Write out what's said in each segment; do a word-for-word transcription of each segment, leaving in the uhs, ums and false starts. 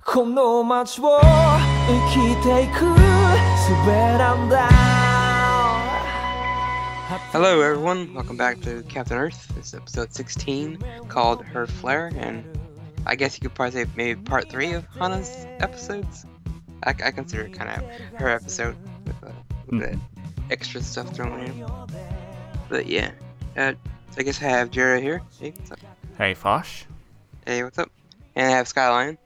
この街を生きていく術なんだ Hello everyone, welcome back to Captain Earth. This is episode sixteen called Her Flare, and I guess you could probably say maybe part three of Hana's episodes. I, I consider it kind of her episode with, uh, with the extra stuff thrown in. But yeah, uh, so I guess I have Jera here. Hey, what's up? Hey, Fosh. Hey, what's up? And I have Skyline.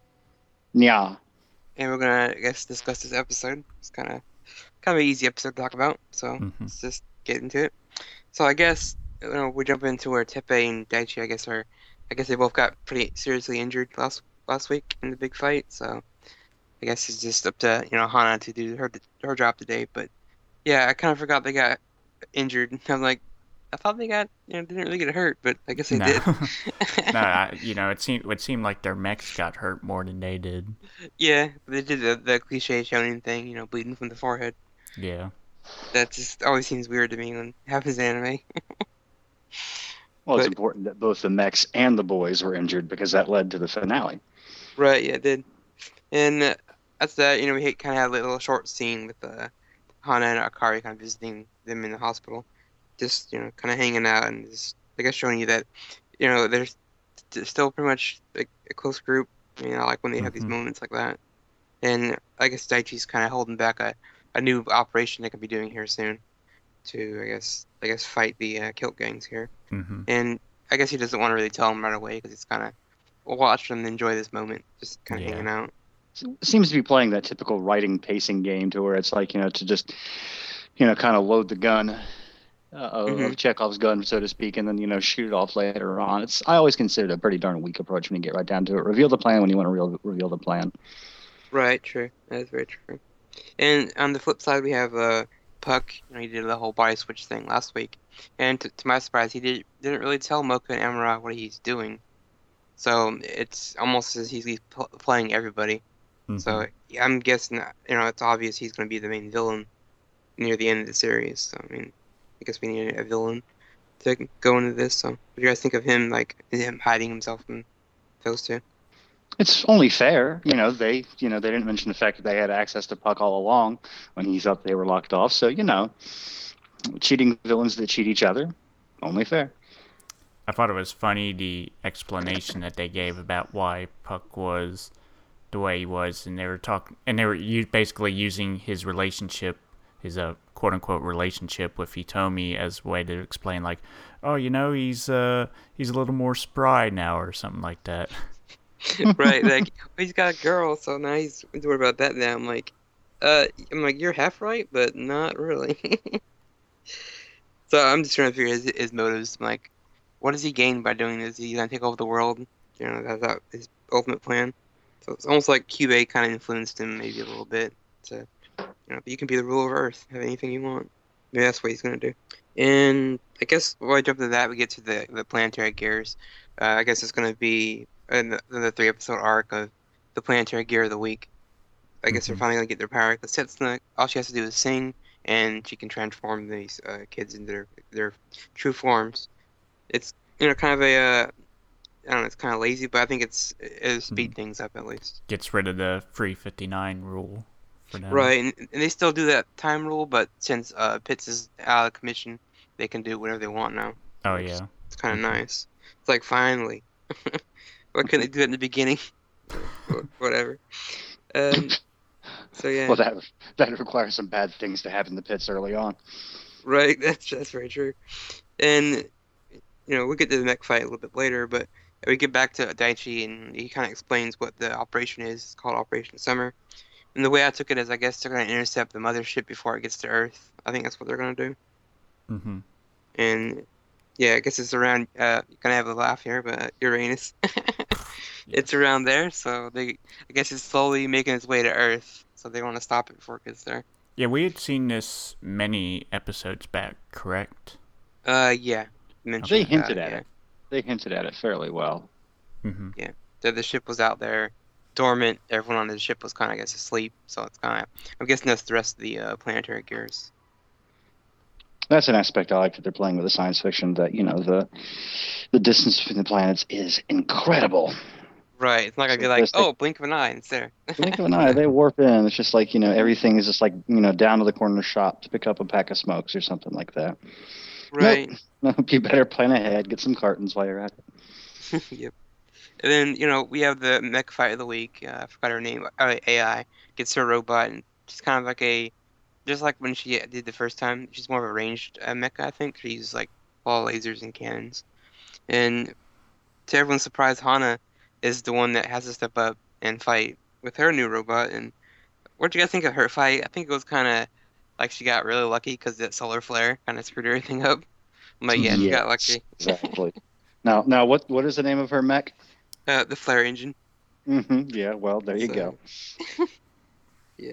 Yeah. And we're gonna, I guess, discuss this episode. It's kind of, kind of an easy episode to talk about, so Mhm. let's just get into it. So I guess, you know, we jump into where Teppei and Daichi, I guess, are, I guess they both got pretty seriously injured last last week in the big fight. So I guess it's just up to, you know, Hana to do her her job today. But yeah, I kind of forgot they got injured. I'm like, I thought they got, you know, didn't really get hurt, but I guess they no. did. no, I, you know, it seemed it seemed like their mechs got hurt more than they did. Yeah, they did the, the cliche shonen thing, you know, bleeding from the forehead. Yeah. That just always seems weird to me when it happens in anime. Well, it's But- important that both the mechs and the boys were injured because that led to the finale. Right, yeah, it did. And uh, that's that, you know, we kind of had a little short scene with uh, Hana and Akari kind of visiting them in the hospital. Just, you know, kind of hanging out and just, I guess, showing you that, you know, there's st- still pretty much like a close group. You know, like when they have these Mhm. moments like that. And I guess Daichi's kind of holding back a, a new operation they could be doing here soon to, I guess, I guess fight the uh, kilt gangs here. hmm And I guess he doesn't want to really tell them right away because it's kind of watch them enjoy this moment, just kind of Yeah. hanging out. Seems to be playing that typical writing pacing game to where it's like, you know, to just, you know, kind of load the gun uh, of, Mhm. of Chekhov's gun, so to speak, and then, you know, shoot it off later on. It's I always consider it a pretty darn weak approach when you get right down to it. Reveal the plan when you want to reveal, reveal the plan. Right, true. That is very true. And on the flip side, we have uh, Puck. You know, he did the whole body switch thing last week, and to, to my surprise, he did didn't really tell Mocha and Amara what he's doing. So it's almost as he's, he's pl- playing everybody. So yeah, I'm guessing, that, you know, it's obvious he's going to be the main villain near the end of the series. So I mean, I guess we need a villain to go into this. So what do you guys think of him, like him hiding himself from those two? It's only fair, you know. They, you know, they didn't mention the fact that they had access to Puck all along when he thought they were locked off. So, you know, cheating villains that cheat each other, only fair. I thought it was funny the explanation that they gave about why Puck was the way he was, and they were talking, and they were u- basically using his relationship, his uh, quote unquote relationship with Hitomi as a way to explain, like, oh, you know, he's uh he's a little more spry now or something like that. Right, like he's got a girl, so now he's worried about that now. I'm like, uh, I'm like, you're half right, but not really. So I'm just trying to figure his his motives. I'm like, what does he gain by doing this? Is he gonna take over the world? You know, that's that his ultimate plan. So it's almost like Cube kind of influenced him maybe a little bit to, you know, you can be the ruler of Earth, have anything you want. Maybe that's what he's gonna do. And I guess while I jump to that, we get to the the planetary gears. Uh, I guess it's gonna be in the, in the three episode arc of the planetary gear of the week. I guess they're Mhm. finally gonna get their power. The Setsuna, all she has to do is sing, and she can transform these uh, kids into their their true forms. It's, you know, kind of a uh, I don't know, it's kind of lazy, but I think it's it'll speed things up at least. Gets rid of the free fifty-nine rule for them. Right, and, and they still do that time rule, but since uh, Pitts is out of commission, they can do whatever they want now. Oh It's- yeah. It's kind of Mhm. nice. It's like, finally. Why couldn't they do it in the beginning? Or whatever. Um, so yeah, Well, that that requires some bad things to happen in the pits early on. right. That's that's very true. And you know, we'll get to the mech fight a little bit later, but we get back to Daichi, and he kind of explains what the operation is. It's called Operation Summer. And the way I took it is, I guess they're going to intercept the mothership before it gets to Earth. I think that's what they're going to do. Mm-hmm. And yeah, I guess it's around. Uh, you're gonna have a laugh here, but Uranus. It's around there, so they. I guess it's slowly making its way to Earth, so they want to stop it before it gets there. Yeah, we had seen this many episodes back, correct? Uh, yeah. Mentioned They that, hinted at yeah. it. They hinted at it fairly well. Mm-hmm. That the ship was out there, dormant. Everyone on the ship was kind of, I guess, asleep. So it's kind of. I'm guessing that's the rest of the uh, planetary gears. That's an aspect I like that they're playing with the science fiction. That, you know, the the distance between the planets is incredible. Right. It's not gonna So be like, just like, oh, blink of an eye, and it's there. blink of an eye, they warp in. It's just like, you know, everything is just like, you know, down to the corner shop to pick up a pack of smokes or something like that. Right. Nope. Nope. You better plan ahead. Get some cartons while you're at it. Yep. And then, you know, we have the mech fight of the week. Uh, I forgot her name. Uh, A I gets her robot, and she's kind of like a, just like when she did the first time. She's more of a ranged uh, mecha, I think. She uses like all lasers and cannons. And to everyone's surprise, Hana is the one that has to step up and fight with her new robot. And what do you guys think of her fight? I think it was kind of like she got really lucky because that solar flare kind of screwed everything up. I'm like, yeah, she got Yes, lucky. exactly. Now, now, what what is the name of her mech? Uh, the flare engine. hmm Yeah, well, there you So, go. yeah.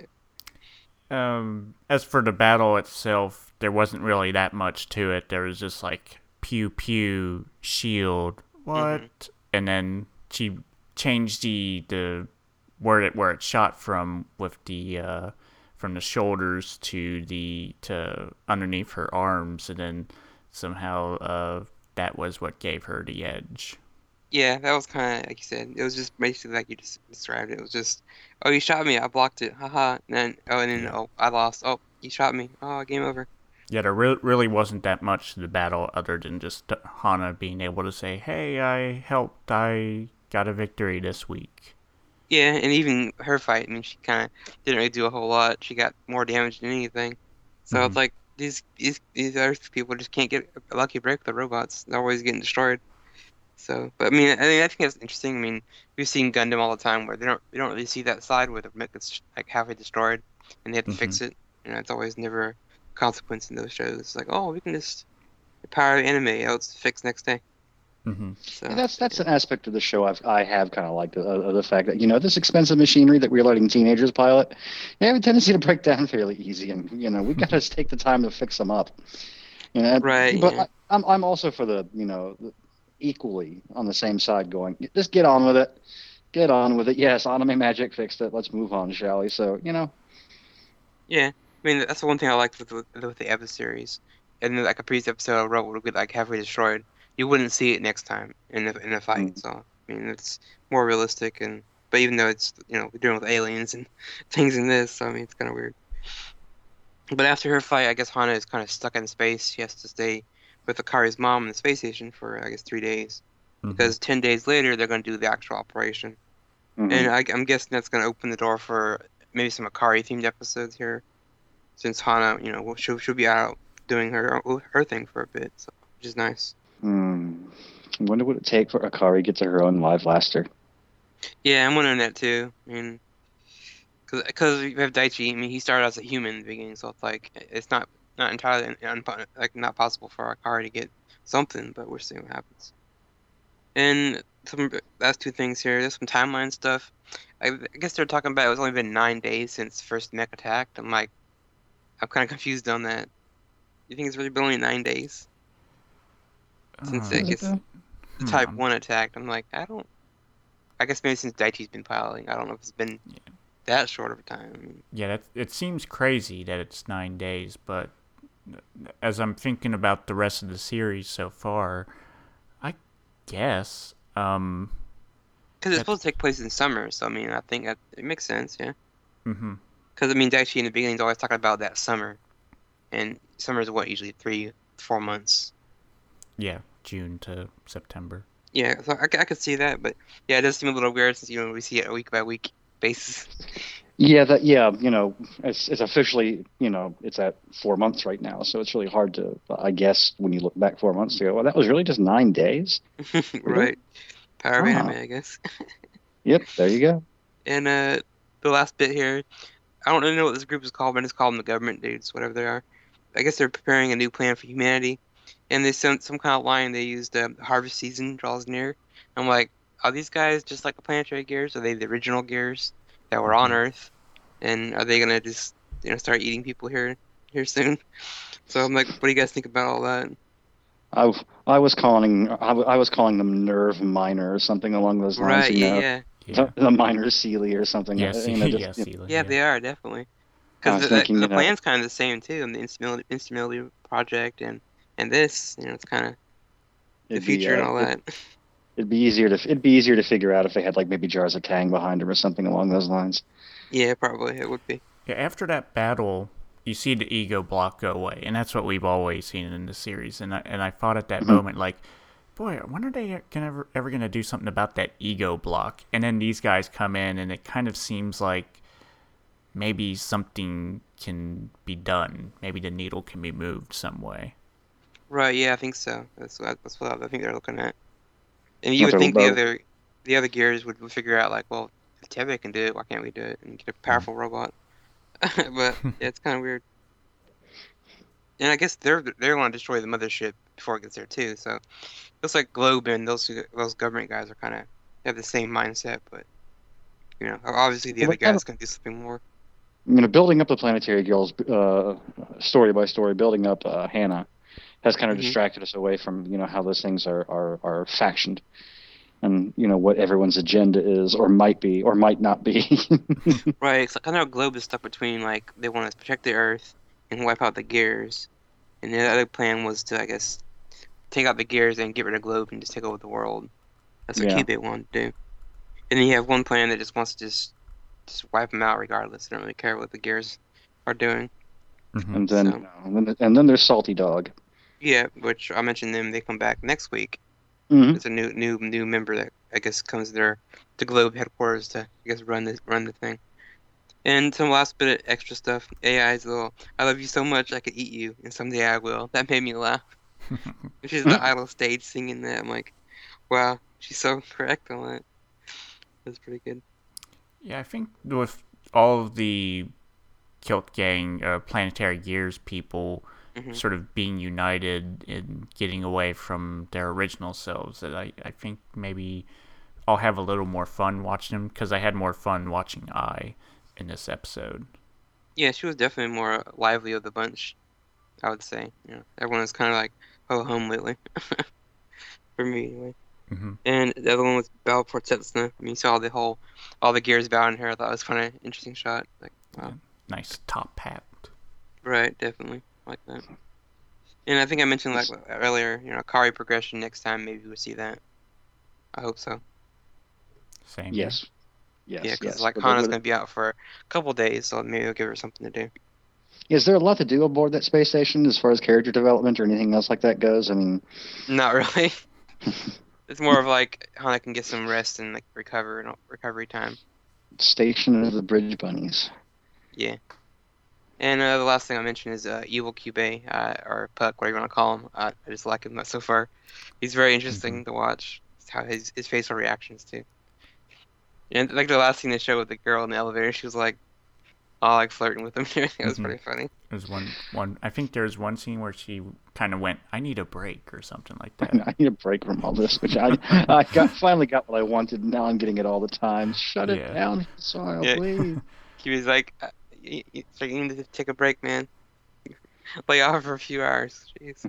Um, as for the battle itself, there wasn't really that much to it. There was just like pew pew shield what, Mhm. and then she changed the the where it where it shot from with the uh from the shoulders to the to underneath her arms, and then somehow uh that was what gave her the edge. Yeah, that was kind of like you said. It was just basically like you just described it. It was just, oh, you shot me, I blocked it, haha. And then, oh, and then, Yeah. oh, I lost. Oh, you shot me. Oh, game over. Yeah, there re- really wasn't that much to the battle other than just Hana being able to say, "Hey, I helped. I got a victory this week." Yeah, and even her fight. I mean, she kind of didn't really do a whole lot. She got more damage than anything. So Mhm. it's like these these these Earth people just can't get a lucky break with the robots. They're always getting destroyed. So, but I mean, I mean, I think that's interesting. I mean, we've seen Gundam all the time where they don't we don't really see that side where the mech gets like halfway destroyed and they have to fix it. You know, it's always never consequence in those shows. It's like, oh, we can just power anime. Oh, it's fixed next day. Mm-hmm. So Yeah, that's that's an aspect of the show I've I have kind of liked uh, uh, the fact that, you know, this expensive machinery that we're letting teenagers pilot, they have a tendency to break down fairly easy, and you know we got to take the time to fix them up. You know, Right, but yeah. I, I'm I'm also for the, you know, the- equally on the same side, going, just get on with it, get on with it. Yes, Anime Magic fixed it. Let's move on, shall we? So, you know, Yeah, I mean that's the one thing I liked with with, with the Eva series. And then, like a previous episode, a robot would get like halfway destroyed. You wouldn't see it next time in the in a fight. Mm. So I mean, it's more realistic. And but even though it's you know we're dealing with aliens and things in this, so I mean it's kind of weird. But after her fight, I guess Hana is kind of stuck in space. She has to stay with Akari's mom in the space station for I guess three days because ten days later they're going to do the actual operation. mhm. And I, I'm guessing that's going to open the door for maybe some Akari themed episodes here, since Hana, you know, will- she'll she'll be out doing her her thing for a bit, so which is nice. Hmm. I wonder what it take for Akari to get to her own live blaster. Yeah, I'm wondering that too. I mean, because because we have Daichi. I mean, he started as a human in the beginning, so it's like it's not not entirely un, un, like not possible for Akari to get something, but we're seeing what happens. And some last two things here. There's some timeline stuff. I, I guess they're talking about it's only been nine days since first mech attacked. I'm like, I'm kind of confused on that. You think it's really been only nine days since Uh, it Is it gets though? the Type hmm. One attacked? I'm like, I don't. I guess maybe since Daichi's been piloting, I don't know if it's been Yeah. that short of a time. I mean, Yeah, that, it seems crazy that it's nine days, but as I'm thinking about the rest of the series so far, I guess, um, because it's That's- supposed to take place in summer, so I mean, I think that, it makes sense, yeah. hmm Because I mean, Daichi in the beginning is always talking about that summer, and summer is what usually three, four months. yeah, June to September. Yeah, so I, c- I could see that, but yeah, it does seem a little weird since you know we see it a week by week basis. Yeah, that yeah, you know, it's it's officially, you know, it's at four months right now, so it's really hard to, I guess, when you look back four months ago, well, that was really just nine days. Right. Power of Ah. anime, I guess. Yep, there you go. And uh, the last bit here, I don't really know what this group is called, but I just call them the government dudes, whatever they are. I guess they're preparing a new plan for humanity, and they sent some kind of line. They used uh, harvest season draws near. I'm like, are these guys just like the planetary gears? Are they the original gears that were on Mhm. Earth? And are they gonna just you know start eating people here here soon? So I'm like, what do you guys think about all that? I, I was calling I, w- I was calling them Nerve Minor or something along those lines, Right? you Yeah, know, yeah, Yeah, the, the Minor Sealy or something. yeah, uh, see, you know, yeah, just, you know, Sealy, yeah. They are definitely. I Because was the, thinking, the you know, plan's kind of the same too, and the Instability, Instability project, and and this, you know, it's kind of the it'd be, future and uh, all it- that. It'd be easier to it'd be easier to figure out if they had like maybe jars of Tang behind them or something along those lines. Yeah, probably it would be. Yeah, after that battle, you see the ego block go away, and that's what we've always seen in the series. And I, and I thought at that Mhm. moment, like, boy, when are they gonna ever, ever going to do something about that ego block? And then these guys come in, and it kind of seems like maybe something can be done. Maybe the needle can be moved some way. Right, yeah, I think so. That's what that's what I think they're looking at. And you Not would to- think the well- other the other gears would, would figure out like, well, if Tebe can do it, why can't we do it and get a powerful robot? But yeah, it's kind of weird. And I guess they're they want to destroy the mothership before it gets there too. So it looks like Globe and those those government guys are kind of have the same mindset, but you know, obviously the Well, other they have- guys can do something more. You know, building up the Planetary Girls uh, story by story, building up uh, Hannah has kind of Mhm. distracted us away from you know how those things are are are factioned, and you know what everyone's agenda is or might be or might not be. Right, it's like, I know Globe is stuck between like they want to protect the Earth and wipe out the gears, and the other plan was to, I guess, take out the gears and get rid of Globe and just take over the world. That's what Yeah. Cubit wanted to do. And then you have one plan that just wants to just just wipe them out regardless. They don't really care what the gears are doing. Mhm. and then So- you know, and then and then there's Salty Dog. Yeah, which I mentioned them. They come back next week. hmm There's a new new new member that I guess comes there to Globe headquarters to I guess run the run the thing. And some last bit of extra stuff. A I's little "I love you so much I could eat you, and someday I will." That made me laugh. Which is the idol stage singing that. I'm like, wow, she's so correct on that. That's pretty good. Yeah, I think with all of the Kilt Gang, uh, Planetary Gears people Mhm. sort of being united and getting away from their original selves, that I, I think maybe I'll have a little more fun watching them, because I had more fun watching I in this episode. Yeah, she was definitely more lively of the bunch, I would say. You know, everyone was kind of like ho hum lately, for me anyway. hmm And the other one was Belle Portetsna. I mean, you saw the whole, all the gears bowing her. I thought it was kind of interesting shot. Like, wow. Nice top hat. Right, definitely like that. And I think I mentioned like earlier, you know, Kari progression next time. Maybe we'll see that. I hope so. Same. here. Yes. Yes. Yeah, because yes. like But- Hana's but- gonna be out for a couple days, so maybe we'll give her something to do. Is there a lot to do aboard that space station as far as character development or anything else like that goes? I mean, Not really. It's more of like Hana can get some rest and like recover and recovery time. Station of the Bridge Bunnies. Yeah. And uh, the last thing I mentioned is uh, Evil Cube, uh, or Puck, whatever you want to call him. Uh, I just like him so far. He's very interesting to watch. How his his facial reactions too. And like the last scene they showed with the girl in the elevator, she was like, all like flirting with him. And everything. It was Mhm. pretty funny. There's one, one. I think there's one scene where she kind of went, "I need a break" or something like that. I need a break from all this, which I I got finally got what I wanted. Now I'm getting it all the time. Shut it Yeah. down, soil, Yeah. please. He was like, uh, you, you, it's like, you need to take a break, man. Lay off for a few hours. Jeez.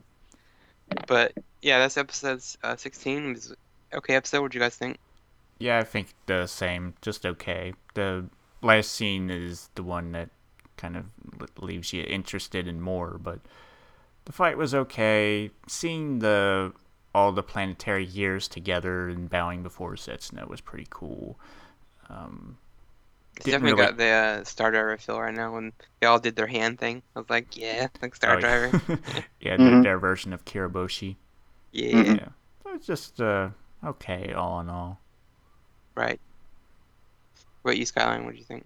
But yeah, that's episode uh, sixteen. It was an okay episode. What do you guys think? Yeah, I think the same. Just okay. The last scene is the one that kind of leaves you interested in more, but the fight was okay. Seeing the all the planetary gears together and bowing before Setsuna was pretty cool. Um, It's Didn't definitely really- got the uh, Star Driver feel right now when they all did their hand thing. I was like, yeah, like Star oh, Driver. yeah, Mhm. their, their version of Kiraboshi. Yeah, Mhm. Yeah, so it's just uh, okay all in all. right. What about you, Skyline? What do you think?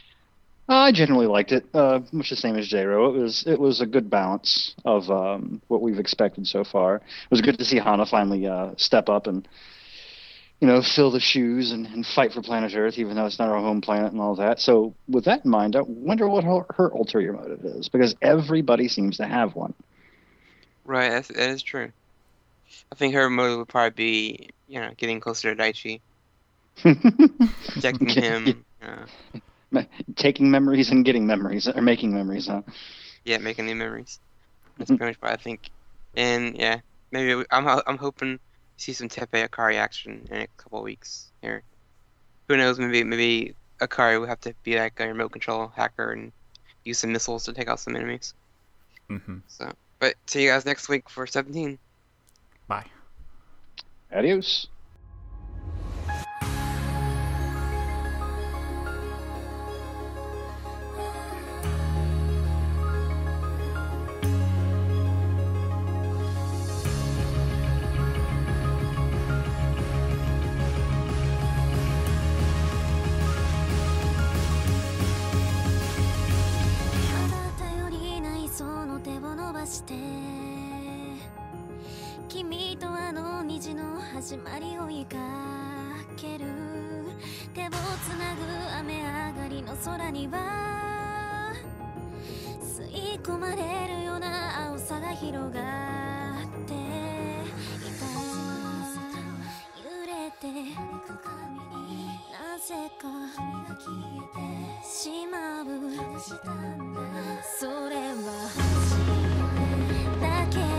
I generally liked it, uh, much the same as J-Ro. It was it was a good balance of um, what we've expected so far. It was good to see Hana finally uh, step up and you know fill the shoes and, and fight for planet Earth, even though it's not our home planet and all that. So with that in mind, I wonder what her, her ulterior motive is, because everybody seems to have one. Right, that's, that is true. I think her motive would probably be, you know, getting closer to Daichi, protecting him. Uh, Taking memories and getting memories, or making memories, huh? yeah, making new memories. That's pretty much what I think. And yeah, maybe we- I'm ho- I'm hoping to see some Tepe Akari action in a couple of weeks here. Who knows? Maybe maybe Akari will have to be like a remote control hacker and use some missiles to take out some enemies. hmm So, but see you guys next week for seventeen. Bye. Adios. 始まりを追いかける手をつなぐ雨上がりの空には吸い込まれるような青さが広がっていた揺れてなぜかしまうそれはだけ